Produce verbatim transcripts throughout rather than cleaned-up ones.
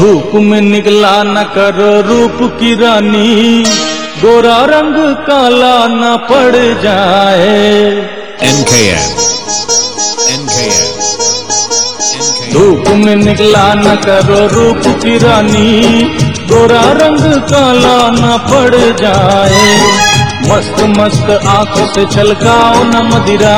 धूप में निकला न करो रूप की रानी, गोरा रंग काला न पड़ जाए। N K M N K M धूप में निकला न करो रूप की रानी, गोरा रंग काला न पड़ जाए। मस्त मस्त आंखों से छलकाओ न मदिरा,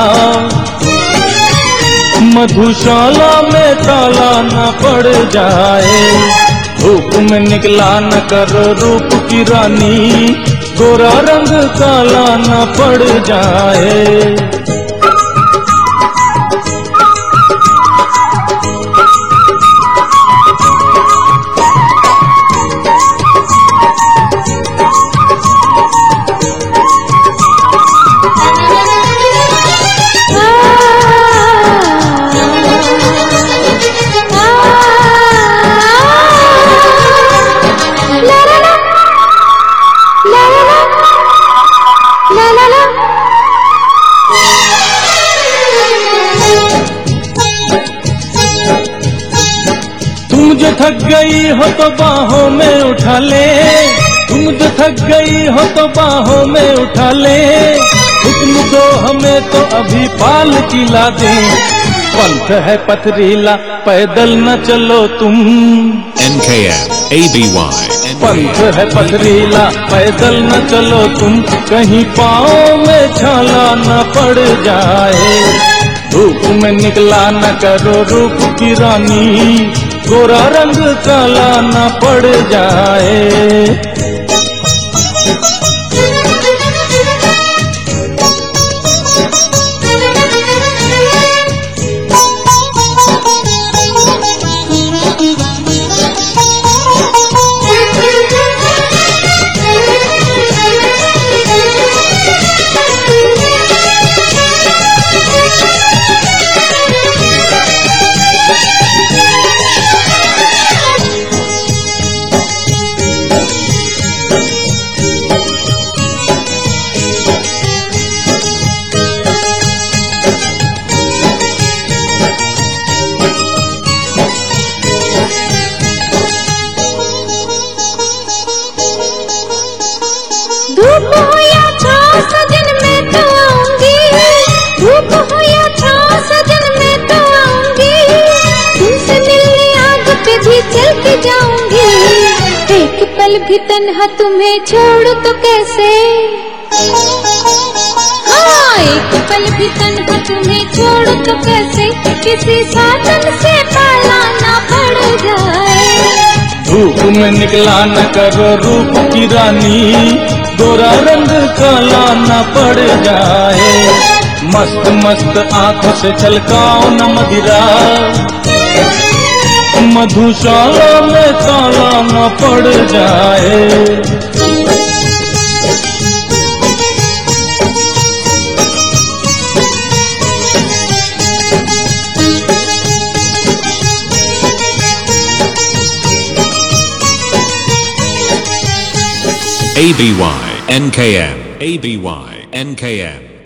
मधुशाला में ताला न पड़ जाए। धूप में निकला न करो रूप की रानी, गोरा रंग काला न पड़ जाए। तुम जो थक गई हो तो बाहों में उठा ले, तुम जो थक गई हो तो बाहों में उठा ले। हुक्म दो हमें तो अभी पाल किला दे, पंथ है पथरीला पैदल न चलो तुम। N K M A B Y पंथ है पथरीला पैदल न चलो तुम, कहीं पाँव में छाला न पड़ जाए। धूप में निकला न करो रूप की रानी, गोरा रंग काला न पड़ जाए। धूप हो या छाँव सजन मैं तो आऊंगी, धूप हो या छाँव सजन मैं तो आऊंगी। तुमसे मिलने आग पे भी चलती जाऊंगी, एक पल भी तन्हा तुम्हें छोड़ तो कैसे। हाँ, एक पल भी तन्हा तुम्हें छोड़ तो कैसे, किसी साधन से पाला ना पड़ जाए। धूप में निकला न करो रूप की रानी, गोरा रंग काला न पड़ जाए। मस्त मस्त आंखों से छलकाओ न मदिरा, मधुशाला में ताला न पड़ जाए। A B Y N K M A B Y N K M